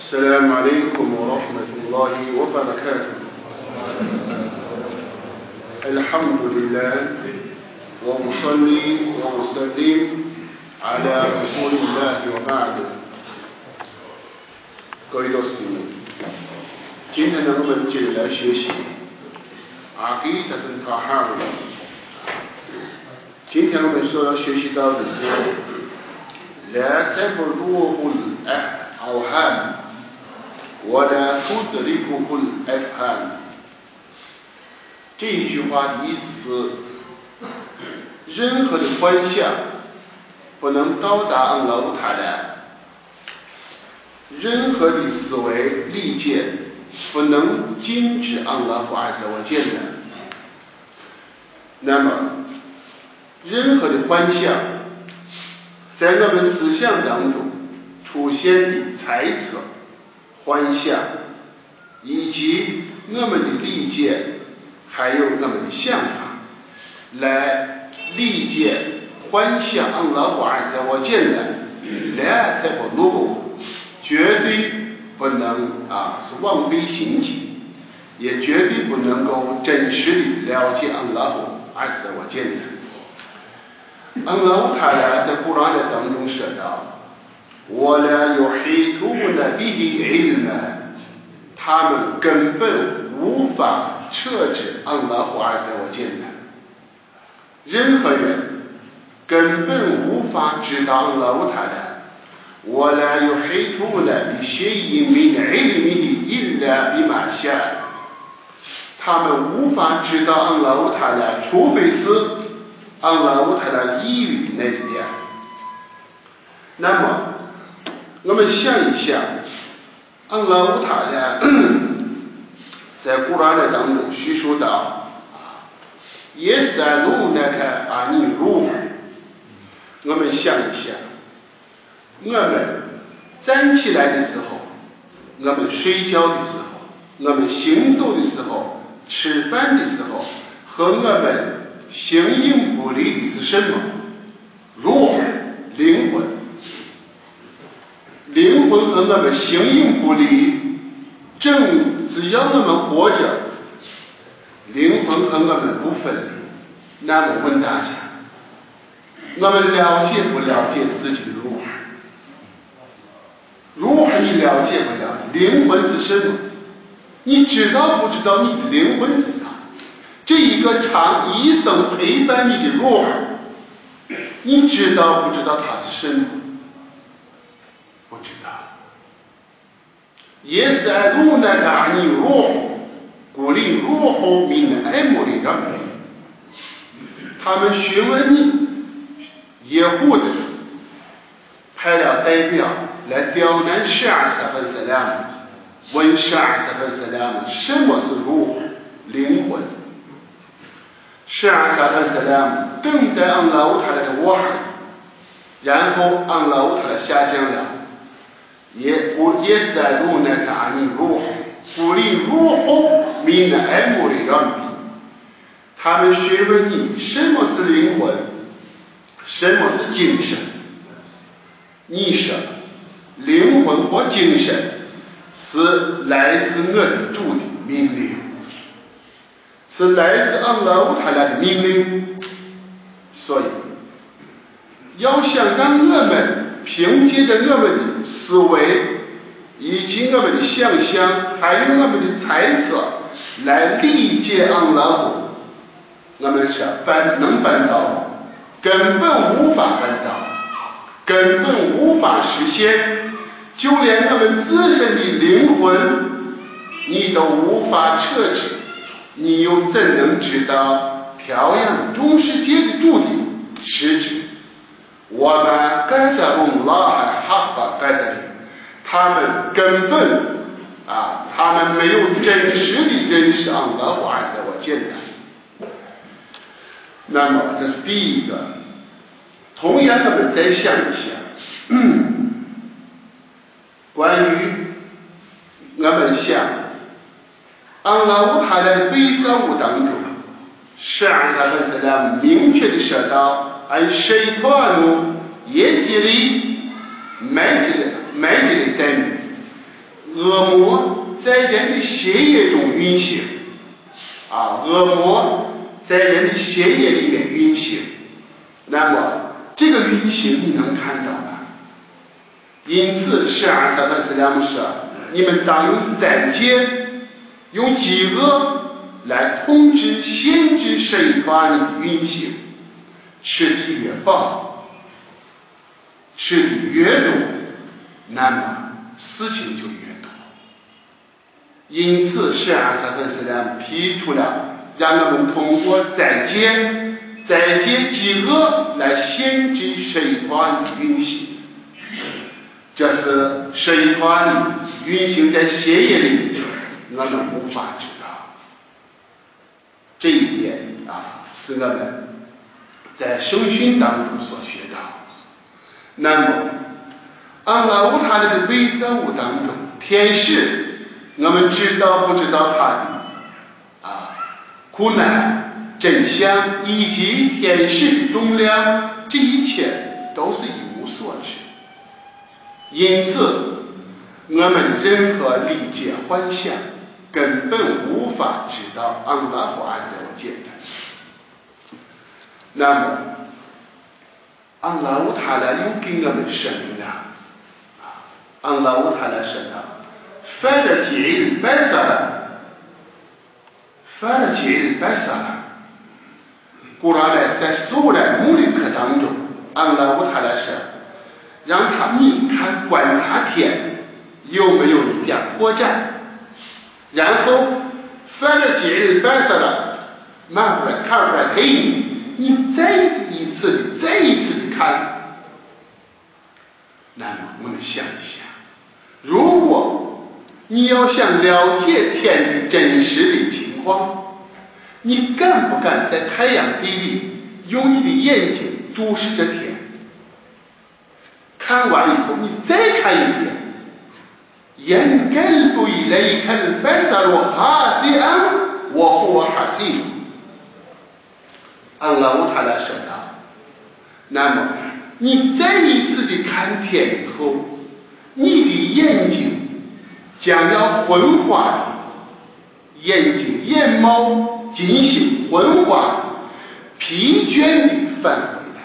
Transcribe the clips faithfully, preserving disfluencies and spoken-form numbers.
السلام عليكم ورحمة الله وبركاته. الحمد لله وأصلي وأسلم على رسول الله وبعد. 各位老师们，今天呢，我们接着来学习阿基达顿塔哈维。今天我们所要学习到的是 لا تبلغه الأوهام ولا تدركه الأفهام。 这一句话的意思是，任何的幻想不能到达安拉乌塔拉，任何的思维理解不能禁止安拉胡阿兹瓦见的。那么，任何的幻想在我们思想当中出现的猜测、幻想，以及我们的理解，还有我们的想法，来理解幻想安拉胡阿兹瓦见的，来太不路，绝对不能啊是妄非行迹，也绝对不能够真实的了解安拉胡阿兹瓦见的。安拉乌塔拉在古兰的当中说道 وَلَا يُحِيطُونَ بِهِ عِلْمًا， 他们根本无法彻知安拉胡阿兹瓦见的。任何人根本无法知道安拉乌塔拉 وَلَا يُحِيطُونَ بِشَيْءٍ مِنْ عِلْمِهِ إِلَّا بِمَا شَاءَ， 他们无法知道安拉乌塔拉，除非是安拉乌塔拉抑郁的那一点。那么我们想一想，安拉乌塔拉在古兰的当中叙述到耶萨鲁那个阿尼鲁，我们想一想，我们站起来的时候，我们睡觉的时候，我们行走的时候，吃饭的时候，和我们形影不离的是什么？ruh，灵魂。灵魂和我们形影不离，正只要我们活着，灵魂和我们不分离。那么问大家，我们了解不了解自己的ruh？ ruh你了解不了解？灵魂是什么？你知道不知道你的灵魂是啥？这一个长一生陪伴你的ruh，你知道不知道它是什么？不知道。يسألونك عن الروح قل الروح من أمر ربي。 他们询问你，耶户的派了代表来刁难十二撒本萨拉姆，问十二撒本萨拉姆什么是ruh，灵魂。十二撒本萨拉姆等待安拉乌塔拉的瓦哈，然后安拉乌塔拉下降了。也也是在路那个阿尼ruh，鼓励ruh min amri rabbi。他们询问你什么是灵魂，什么是精神？你说灵魂和精神是来自我的主的命令，是来自安拉乌塔拉的命令。所以要想让我们凭借着我们的思维以及我们的想象，还有我们的猜测来理解安拉胡，我们是办能办到，根本无法办到，根本无法实现。就连我们自身的灵魂你都无法彻知，你又怎能知道调养众世界的主的实质？我们盖德隆拉还哈巴盖德里，他们根本啊，他们没有真实的认识安拉胡阿兹瓦见的。那么这是第一个。同样我们再想一想，嗯、关于我们想安拉乌塔拉的贝萨物当中，十二撒本萨拉姆明确的说到الشيطان يجري مجرى مجرى الدم 恶魔在人的血液中运行啊，恶魔在人的血液里面运行。那么这个运行你能看到吗？因此是阿萨德斯拉姆说，你们当用斋戒，用饥饿来控制限制神团的运行，吃的越饱，吃的越多，那么事情就越多。因此是阿萨德斯拉姆提出了让我们通过斋戒斋戒饥饿来限制神团的运行。这是神团运行在血液里，我们无法知道。这一点啊，是我们在圣训当中所学到。那么安拉乌塔的微造物当中，天使我们知道不知道他的啊苦难真相以及天使的重量，这一切都是一无所知。因此我们任何理解幻想根本无法知道安拉胡阿塞我简单。那么安拉乌塔拉又给我们说明了啊，安拉乌塔拉说道，翻了几日白色了，翻了几日白色了。古兰呢，在苏兰穆里克当中，安拉乌塔拉说，让他你看观察天有没有一点破绽，然后翻了几日白色了，慢慢看出来黑你，你再一次的再一次的看。那么我们想一想，如果你要想了解天的真实的情况，你敢不敢在太阳地里用你的眼睛注视着天？看完以后你再看一遍，ينقلب إليك البصر خاسئا وهو حسيب。安拉乌塔拉说道，那么你再一次的看天以后，你的眼睛将要昏花的，眼睛眼毛进行昏花，疲倦的返回来。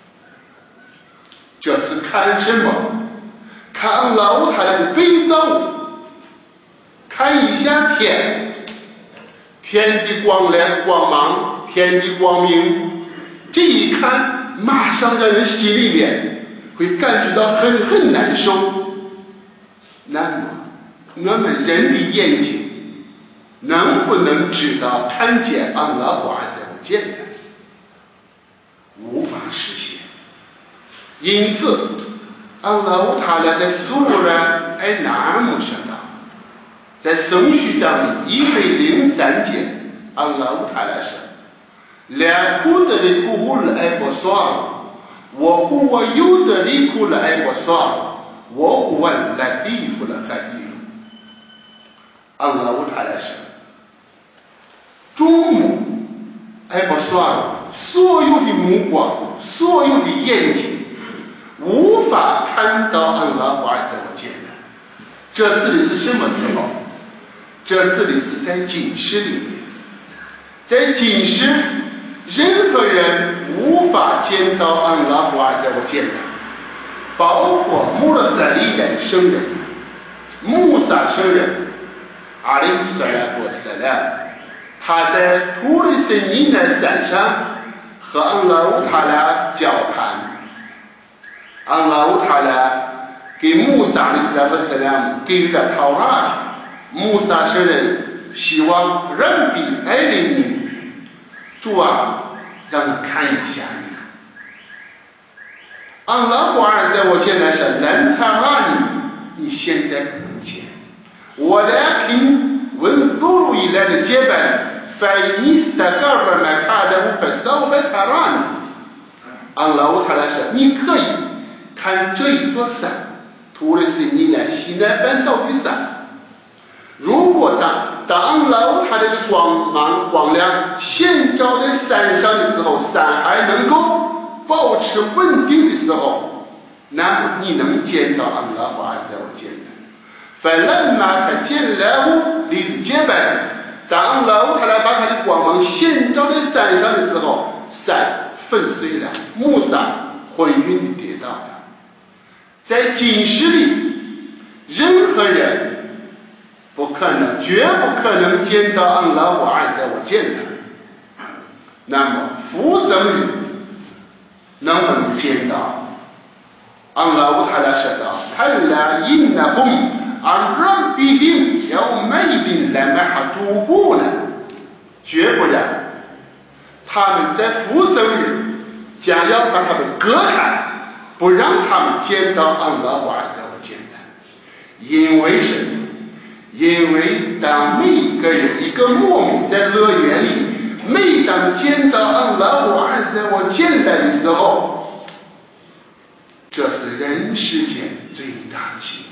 这是看什么？看安拉乌塔拉的悲伤，看一下天，天的光亮光芒，天的光明，这一看马上让人心里面会感觉到很很难受。那么我们人的眼睛能不能知道看见安拉胡阿塞不简单？无法实现。因此安拉乌塔拉在苏兰艾纳姆说道，在圣序章的一百零三节，安拉乌塔拉说，两库的里库布了艾波索，我户我有的里库了艾波索，我户我来地夫了海地。安拉乌塔拉说，众目艾波索，所有的目光，所有的眼睛无法看到安拉胡阿塞我简单。这指的是什么时候？这指的是在今世里面。在今世任何人无法见到安拉胡阿塞我简单，包括穆勒塞里来的圣人穆萨圣人阿里斯拉多塞拉，他在图里森尼奈山上和安拉乌塔拉交谈。安拉乌塔拉给穆萨的斯拉夫斯拉给予了陶拉，穆萨圣人希望人比爱人你，主啊，让我看一下你。安拉胡阿塞我现在是能塔拉你，你现在不能见。我来听文祖鲁以来的结拜，非尼斯的高尔麦卡的无非稍微塔拉你。安拉乌塔拉说，你可以看这一座山，图的是你来西南半岛的山。如果当当安拉乌塔拉的光芒光亮显照在山上的时候，山还能够保持稳定的时候，那么你能见到安拉胡阿塞我见的。 فلما تجلاه للجبل当老太太把他的光芒显照在山上的时候，山粉碎了，穆萨昏晕地跌倒了。在今世里，任何人不可能，绝不可能见到安拉我安在我见的。那么福生人能不能见到？安拉我太太说道：“看来因那红。”而让比定要美定来买哈主顾呢，绝不然，他们在复生日将要把他们隔开，不让他们见到安拉瓦在我见的。因为什么？因为当每一个人一个牧民在乐园里，每当见到安拉瓦在我见的时候，这是人世间最大的幸福。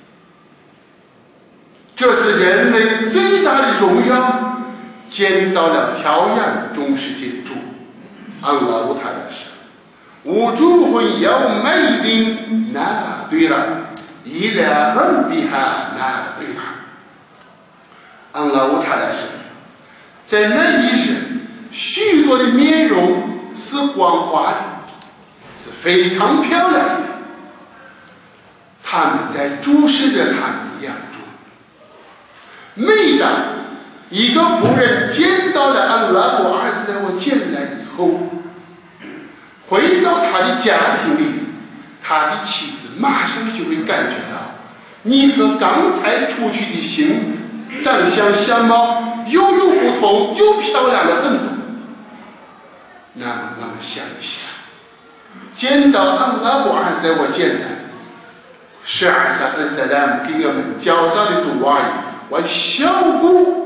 这是人类最大的荣耀，见到了调养中世界主安拉乌塔的事，无助会要美定那对了，伊来人比哈那对了。安拉乌塔的事，在那一日，许多的面容是光滑的，是非常漂亮的，他们在注视着他们的样子。每当一个仆人见到了安拉我二在我见来以后，回到他的家庭里，他的妻子马上就会感觉到，你和刚才出去的行长相相貌又有不同，又漂亮了很多。那么我们想一想，见到安拉我二在我见来，是阿萨恩塞拉姆给我们教导的杜瓦语。والشوق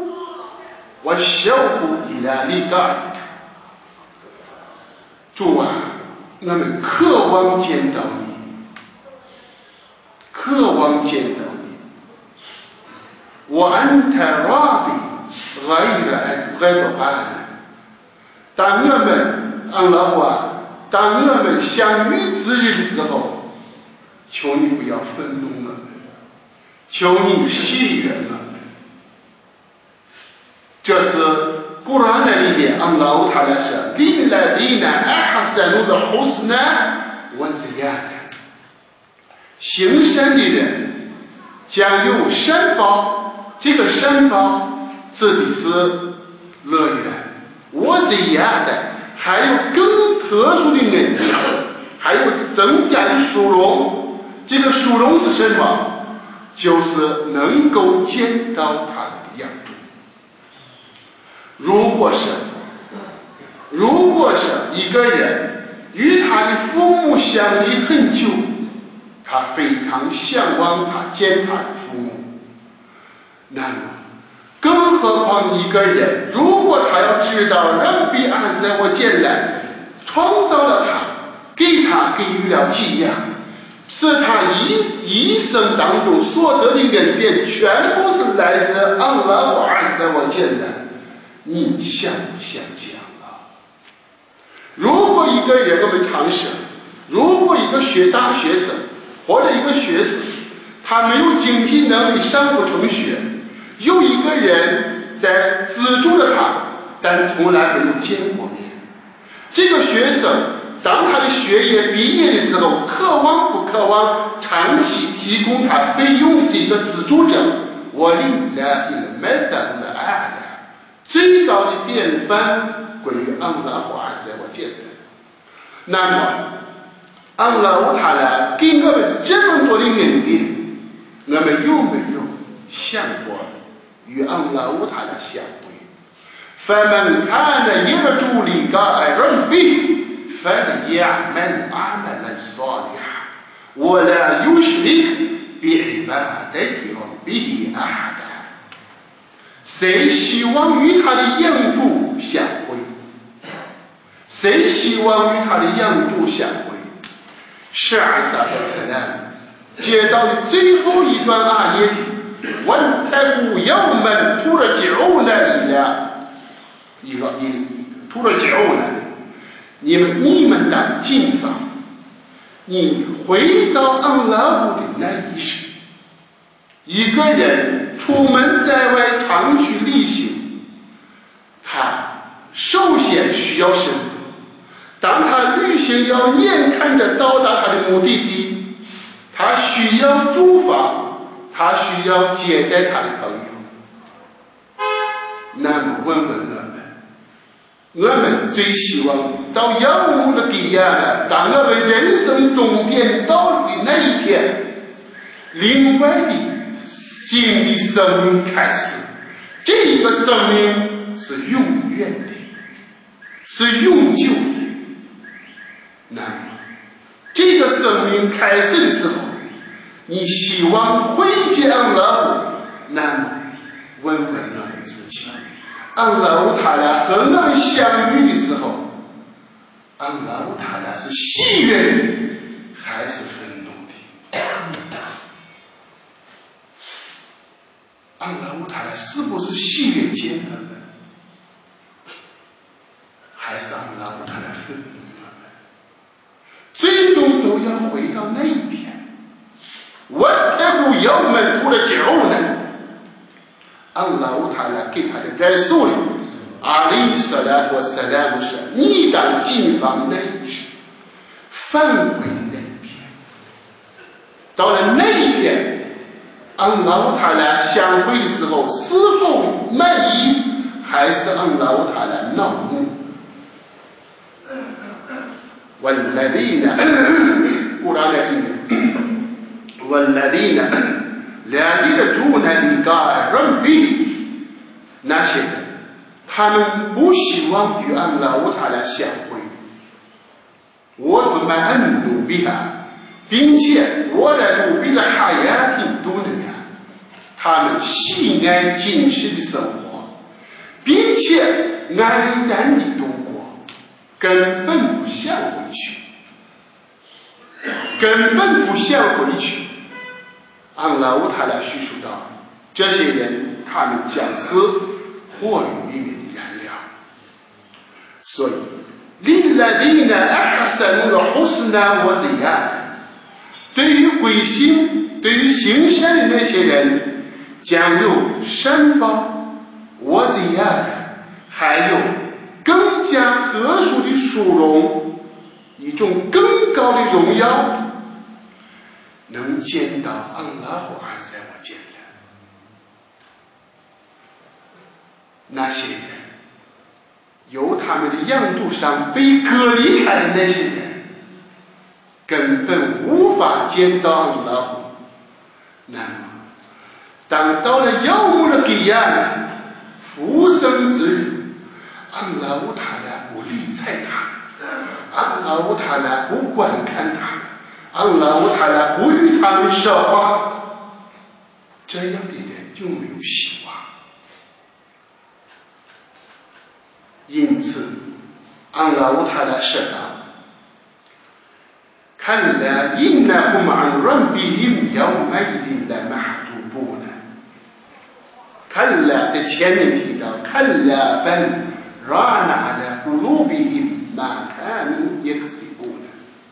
والشوق إلى لقائك 主啊，我们渴望见到你，渴望见到你。وأنت راضي غير غضبان 当我们安拉话，当我们相遇之日的时候，求你不要愤怒我们，求你喜悦我们。这是古兰的里面，安拉他来说：“林来林来，阿哈山路的胡斯呢，我是呀的。行善的人将有善报，这个善报指的是乐园。我是呀的，还有更特殊的恩赐，还有增加的殊荣。这个殊荣是什么？就是能够见到他的样子。如果是，如果是一个人与他的父母相离很久，他非常向往他见他的父母，那么，更何况一个人，如果他要知道人比安塞我见来创造了他，给他给予了给养，是他一一生当中所得的恩典，全部是来自安拉我安塞我见来。你想不想想啊？如果一个人，我们常说，如果一个学大学生或者一个学生，他没有经济能力上不成学，有一个人在资助了他，但从来没有见过面。这个学生当他的学业毕业的时候，渴望不渴望长期提供他费用的这个资助者？我领了一麦当的爱的。最高的典范归于安拉华在我见的。那么安拉乌塔拉给我们这么多的恩典，我们有没有想过与安拉乌塔拉相会？فمن كان يرجو لقاء ربه فليعمل عملا صالحا ولا يشرك بعبادة ربه أحدا。谁希望与他的养主相会？谁希望与他的养主相会？是阿萨的斯兰接到的最后一段阿耶里，问太古要们除了九呢一了，一个一除了九呢，你们你们当谨防，你回到安拉布的那一世， 一个人出门在外长去旅行，他首先需要什么？当他旅行要眼看着到达他的目的地，他需要住房，他需要接待他的朋友。那么问问我们，我们最希望到要目的地呀，当我们人生终点到的那一天，另外的新的生命开始，这个生命是永远的，是永久的。那么这个生命开始的时候，你希望会见安拉，那么问问我们自己，安拉他俩和我们相遇的时候，安拉他俩是喜悦的还是愤怒的？安拉他俩是不是喜悦见我们，还是安拉他俩愤怒我们？最终都要回到那一天。واتقوا يوما ترجعون安拉他俩给他的人数里阿里萨拉和萨拉姆是你当进房那一天，返回那一天。到了那一天，安拉他俩相会的时候，是否满意，还是安拉他俩恼怒？والذين قرآن والذين لا يرجون لقاء ربهم那些人，他们不希望与安拉他俩相会。وَطْمَأَنُّوا بِهَا并且我来努比了哈亚挺多的呀，他们喜爱今世的生活，并且安然地度过，根本不想回去，根本不想回去。安拉他俩叙述到，这些人他们将是火狱里面的燃料。所以لِلَّذِينَ أَحْسَنُوا الْحُسْنَى وَزِيَادَةٌ对于归心，对于行善的那些人，将有善报وزيادة，还有更加特殊的殊荣，一种更高的荣耀，能见到安拉和安塞我见的那些人，由他们的样度上被隔离开的那些人，根本无法见到安拉。那么当到了要目的彼岸复生之日，安拉他俩不理睬他，安拉他俩不观看他，安拉他俩不与他们说话，这样的人就没有希望。因此安拉他俩说道كلا إنهم عن ربهم يومئذ لمحجوبون كلا在前面提到كلا بل ران على قلوبهم ما كانوا يكسبون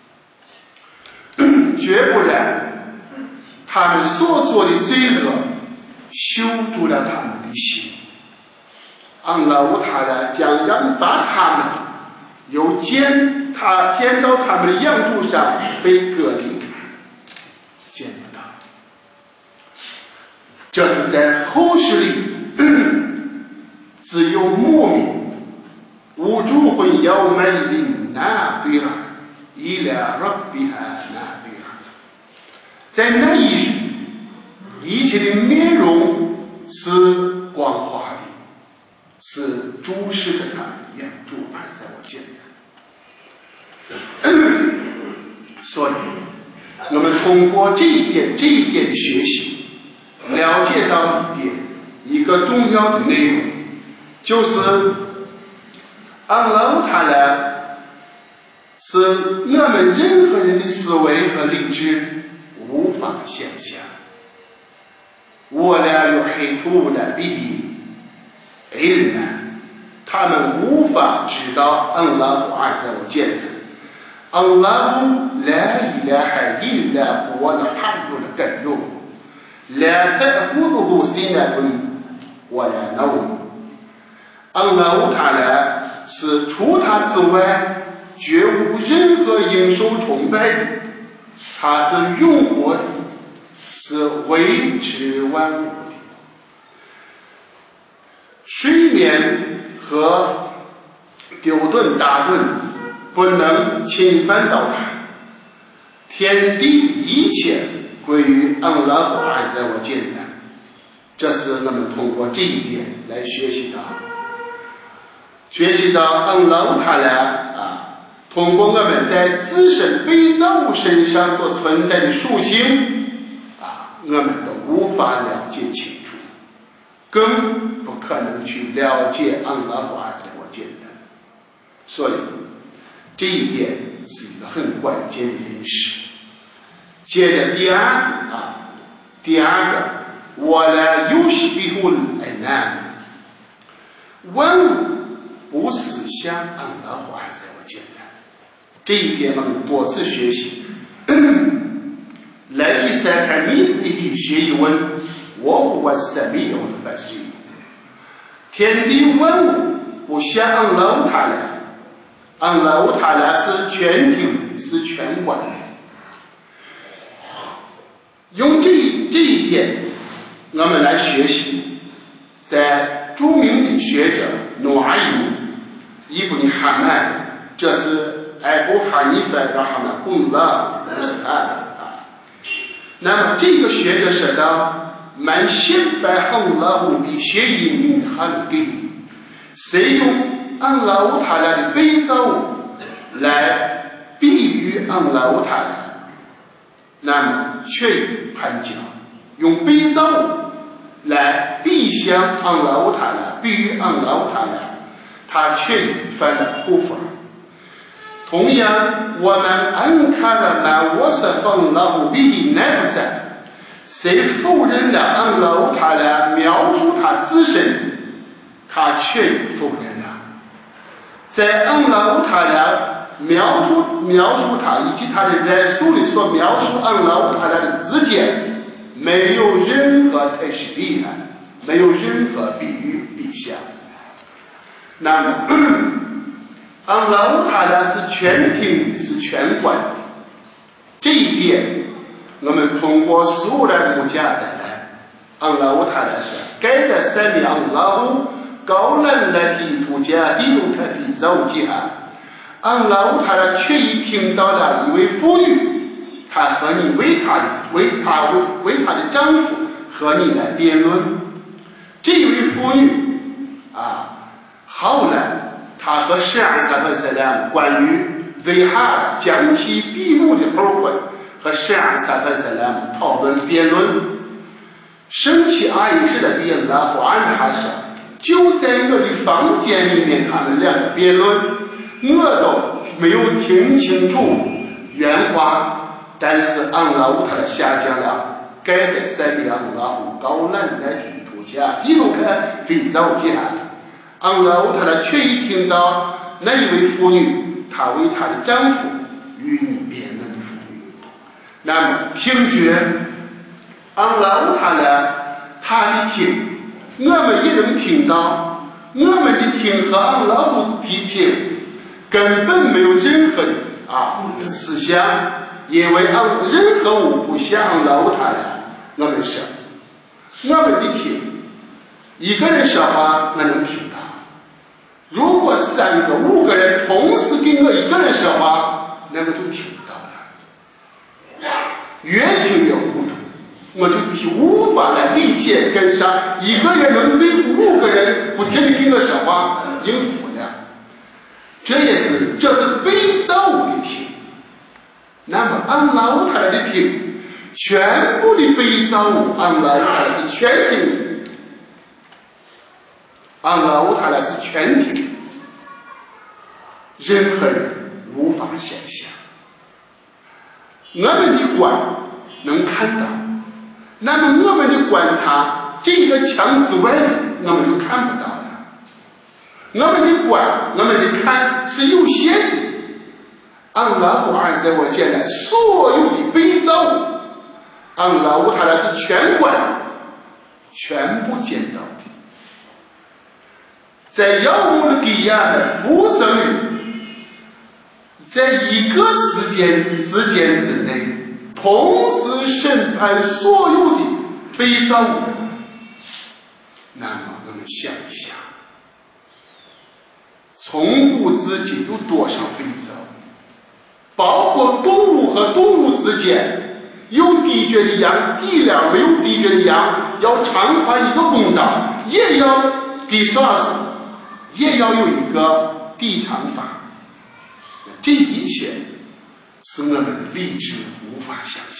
绝不然，他们所做的罪恶羞住了他们的心。安拉他俩将让把他们由见他见到他们的样度上被隔离开，见不到。这是在后世里只有牧民无助会要买的那对了伊拉rabbiha那对了，在那一日一切的面容是光滑的，是注视着他们的样度还在我见的。所以我们通过这一点这一点学习，了解到一点一个重要的内容，就是安拉他俩是我们任何人的思维和理智无法想象。我俩有黑土的比例ilma，他们无法知道安拉胡阿塞我见的安拉胡la ilaha illa huwa al-hayyul qayyum， لا تأخذه سنة ولا نوم。安拉乌塔来是除他之外绝无任何应受崇拜的，他是永活的，是维持万物的。睡眠和丢顿打盹不能侵犯到他，天地一切归于安拉和阿塞我见的。这是我们通过这一点来学习到学习到安拉乌塔来啊，通过我们在自身被造物身上所存在的属性啊，我们都无法了解清楚，更不可能去了解安拉和阿塞我见的。所以这一点是一个很关键的认识。接着第二个啊，第二个，我来有时比乎来难，万物不是像安拉和阿塞我见的。这一点我们多次学习。来一赛看你的学一问，我不管什么有的本事。天地万物不像安拉乌塔来，安拉乌塔来是全听是全管的。用这一这一点，我们来学习，在著名的学者努阿伊姆伊布尼哈曼，这是艾布哈尼法让他们共了不是他的啊。那么这个学者说到，满心百行拉乌比学一名汉给，谁用安拉乌塔拉的悲伤来比喻安拉乌塔拉，那么却有判教，用悲伤来比向安拉乌塔拉，比喻安拉乌塔拉，他却有犯了不法。同样，我们安看了那我是放了比奈不散，谁否认了安拉乌塔拉描述他自身，他却有否认了。在安拉乌塔拉描述描述他以及他的人数里所描述安拉乌塔拉的之间，没有任何特殊厉害，没有任何比喻比象。那么安拉乌塔拉是全听的，是全管的。这一点我们通过苏兰穆加的来，安拉乌塔拉是该的三名安拉乌高兰来地图加地图特地造家。安拉乌塔拉却已听到了一位妇女，她和你为她的为她为为她的丈夫和你来辩论。这位妇女啊，后来她和十二萨克塞兰关于为哈将其闭目的后悔和十二萨克塞兰讨论辩论。生气阿姨是的对拉胡安哈说，就在我的房间里面，他们两个辩论。我都没有听清楚原话，但是安拉乌塔拉下降了，该的三名安拉乌高兰来地图家一路看非造家，安拉乌塔拉却一听到那一位妇女，她为她的丈夫与你辩论的妇女。那么听觉安拉乌塔拉他的听，我们也能听到，我们的听和安拉乌的听根本没有任何啊思想，因为按任何物不像老他来，我们说，我们的听，一个人说话我能听到，如果三个五个人同时跟我一个人说话，那我就听到了，越听越糊涂，我就无法来理解跟上一个人能对付五个人不停地跟我说话，应付了。这也是这是被造物的听。那么安拉乌塔拉的听，全部的被造物安拉乌塔拉是全听，安拉乌塔拉是全听，任何人无法想象。我们的观能看到，那么我们的观察这个墙之外的我们就看不到了。我们的观我们的看是有限的，安拉古尔在我见来所有的被造物安拉乌塔拉是全管全部见到的。在要姆的比亚的服务生日，在一个时间时间之内，同时审判所有的被造物。那么我们想一想，从古至今有多少被造？包括动物和动物之间，有地绝的羊，地两没有地绝的羊，要偿还一个公道，也要给啥子？也要有一个地偿法。这一切是我们理智无法想象。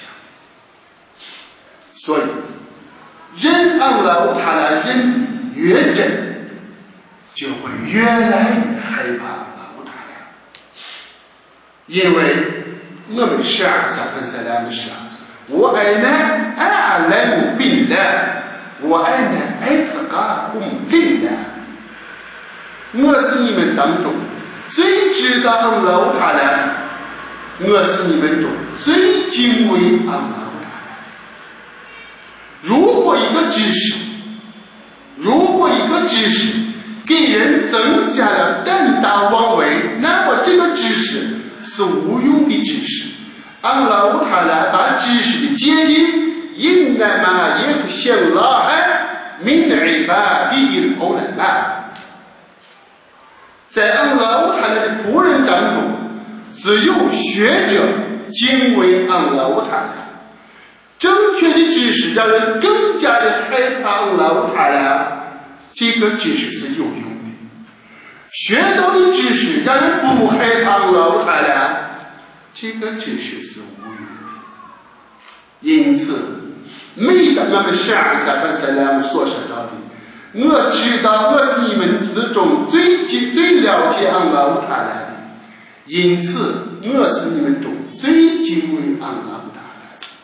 所以人安拉他来人的越真，就会越来越害怕安拉他来，因为我们十二三分三两的事，我爱呢爱来无病的，我爱呢爱他个公平的。我是你们当中最知道安拉他来，我是你们中最敬畏安拉他来。如果一个知识，如果一个知识给人增加了胆大妄为，那么这个知识是无用的知识。安拉他来把知识的界定，因那么也不像拉海min ibadihi al-ulama。在安拉他来的仆人当中，只有学者敬畏安拉他来。正确的知识让人更加的害怕安拉他来，这个知识是有用的。学到的知识让人不害怕安拉他来，这个知识是无用的。因此每当我们十二三分三两所说到的，我知道我是你们之中最最了解安拉他来的，因此我是你们中最敬畏安拉他来的。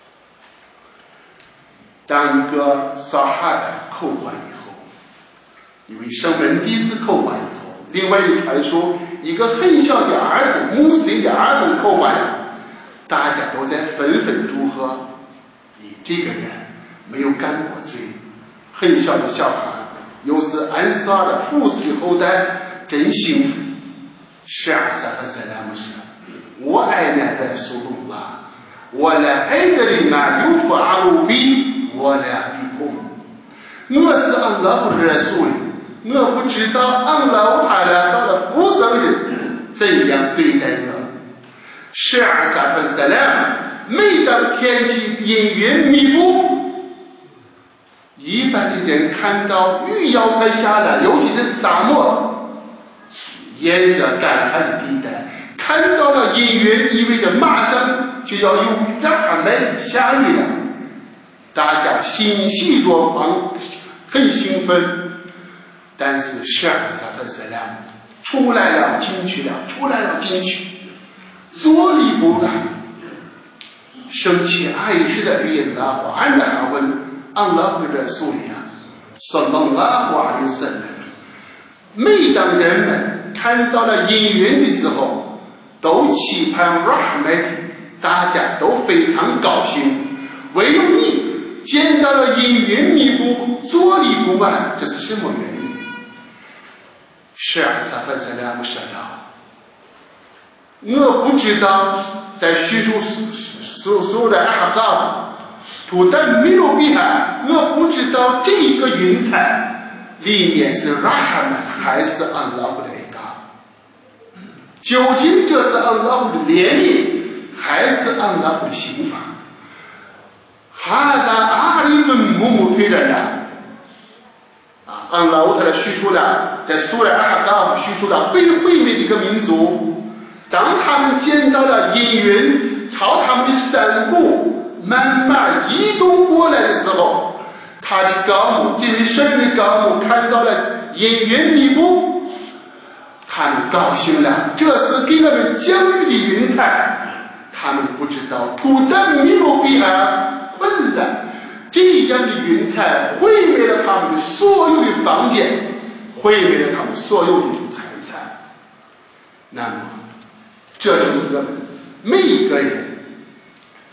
当一个撒哈的口完以后，一位圣门弟子口完以后，另外的传说一个很小的儿童穆斯林的儿童口完，大家都在纷纷祝贺，你这个人没有干过罪，很小的小孩又是安萨的富士的后代，真幸福。十二三和三两不是我爱那个苏东拉，我来爱的里嘛有法鲁比，我来比空。我是安拉不是苏里，我不知道安拉他来到了福生人怎样对待我。十二三分三两，每当天气阴云密布，一般的人看到雨要快下来，尤其是沙漠炎热干旱的地带，看到了阴云，意味着马上就要有大麦下雨了，大家欣喜若狂，很兴奋。但是十二三分三两出来了进去了，出来了进去，坐立不安。生气爱是的比拉华安的还问安拉的人数呀，sallallahu alaihi wasallam。每当人们看到了阴云的时候，都期盼 rahmat， 大家都非常高兴。唯有你见到了阴云密布，坐立不安，这是什么原因？十二三分三两说道，我不知道在叙述所说的阿嘎图但没有比海，我不知道这一个云彩里面是拉哈曼还是安拉布的一个，究竟这是安拉布的怜悯还是安拉布的刑罚？哈达阿里顿木木推人的啊，安拉乌他的叙述了，在苏莱阿嘎夫叙述了被毁灭的一个民族，当他们见到了阴云朝他们的山谷慢慢移动过来的时候，他的高母，这位圣人的高母看到了阴云密布，他们高兴了，这是给我们降雨的云彩。他们不知道土丹米罗比尔困了，这样的云彩毁灭了他们的所有的房间，毁灭了他们所有的财产。那么这就是我们每一个人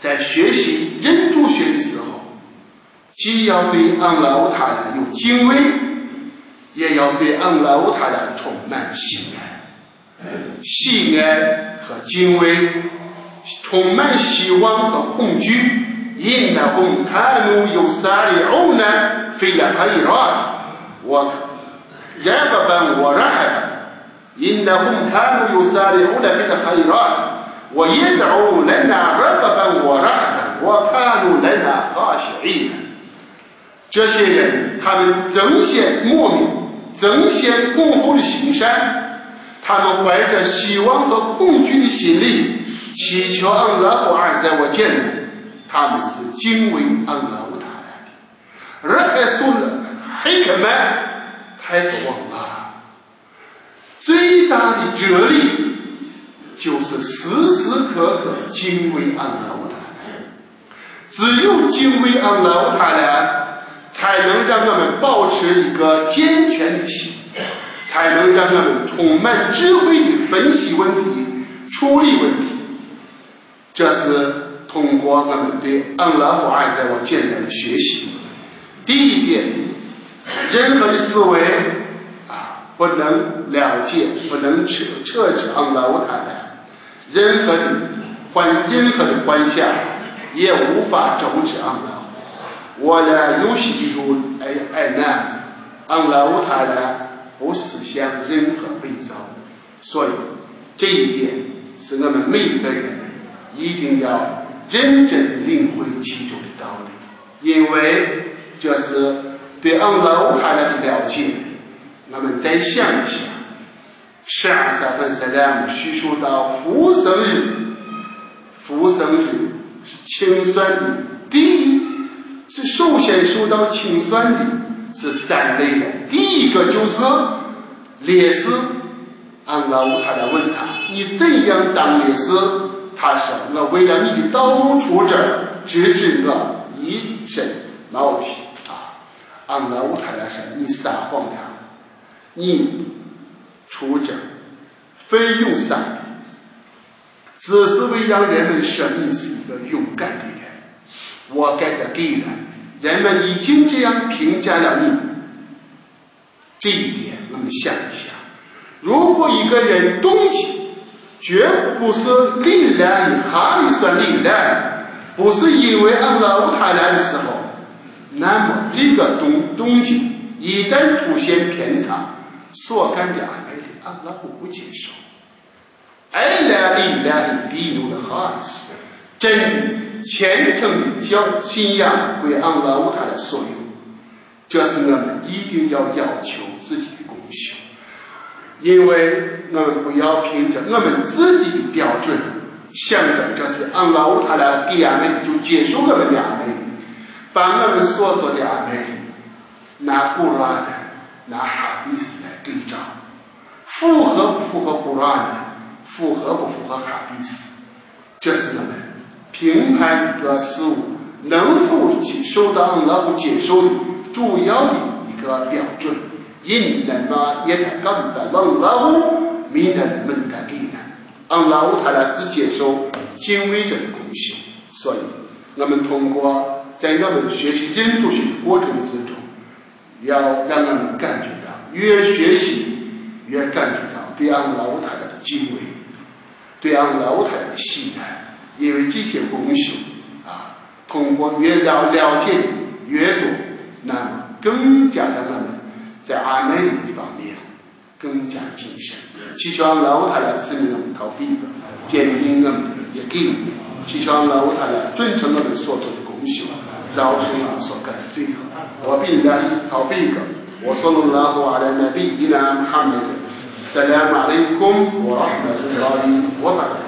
在学习印度学的时候，既要对安拉乌塔拉有敬畏，也要对安拉乌塔拉充满喜爱。喜爱和敬畏，充满希望和恐惧。إنهم كانوا يسارعون في الخيرات رغبا ورهبا إنهم كانوا يسارعون في الخيرات ويدعوننا رغبا ورهبا وكانوا لنا خاشعين。这些人他们争先莫名，争先恐后的行善，他们怀着希望和恐惧的心理，祈求安拉和阿塞我见的，他们是敬畏安拉乌塔拉的。而还说了黑克曼太不忘了，最大的哲理就是时时刻刻敬畏安拉乌塔拉。只有敬畏安拉乌塔拉，才能让他们保持一个健全的心，才能让他们充满智慧的分析问题、处理问题。这是通过我们对安拉和爱在我见的学习。第一点，任何的思维啊，不能了解，不能彻彻知安拉和他的任何的幻，任何的幻想，也无法阻止安拉。我呢，有些如爱爱难，安拉和他的不思想任何被造，所以这一点是我们每一个人一定要认真领会其中的道理，因为这是对安拉乌塔拉的了解。我们再想一想，十二萨芬萨拉姆叙述到复生日，复生日是清算的，第一是首先受到清算的是三类的，第一个就是烈士。安拉乌塔拉问他：“你怎样当烈士？”他说：“我为了你的道路出征，直至我一身毛体啊！”安拉乌塔拉说：“你撒谎了，你出征非用杀敌，只是为让人们说你是一个勇敢的人。我给的给人，人们已经这样评价了你。”这一点我们想一想，如果一个人动机绝不是力量，哈里算力量，不是因为安拉乌塔拉的时候，那么这个动动机一旦出现偏差，所干的安排的安拉不接受。爱拉力量地怒的哈里斯，真的虔诚的教信仰归安拉乌塔拉所有，这是我们一定要要求自己的功修。因为我们不要凭着我们自己的标准想着这是安拉乌塔拉给俺们就接受我们的安排，把我们所做的安排拿古兰的拿哈迪斯来对照，符合不符合古兰的，符合不符合哈迪斯，这是我们评判一个事物能否受到安拉不接受的主要的一个标准。إنما يتقبل الله من المتقين，安拉乌塔拉只接受敬畏者的功修。所以我们通过在我们学习印度学的过程之中，要让我们感觉到越学习越感觉到对安拉乌塔拉的敬畏，对安拉乌塔拉的喜爱。因为这些功修啊，通过越了了解越多，那么更加让我们在阿美里方面更加谨慎。祈求安拉乌塔拉赐给我们逃避的，坚定我们的也给我们。祈求安拉乌塔拉尊称我们所做的功修，饶恕我们所干的罪恶。我并来逃避的。وصلى الله على نبينا محمد السلام عليكم ورحمة الله وبركاته.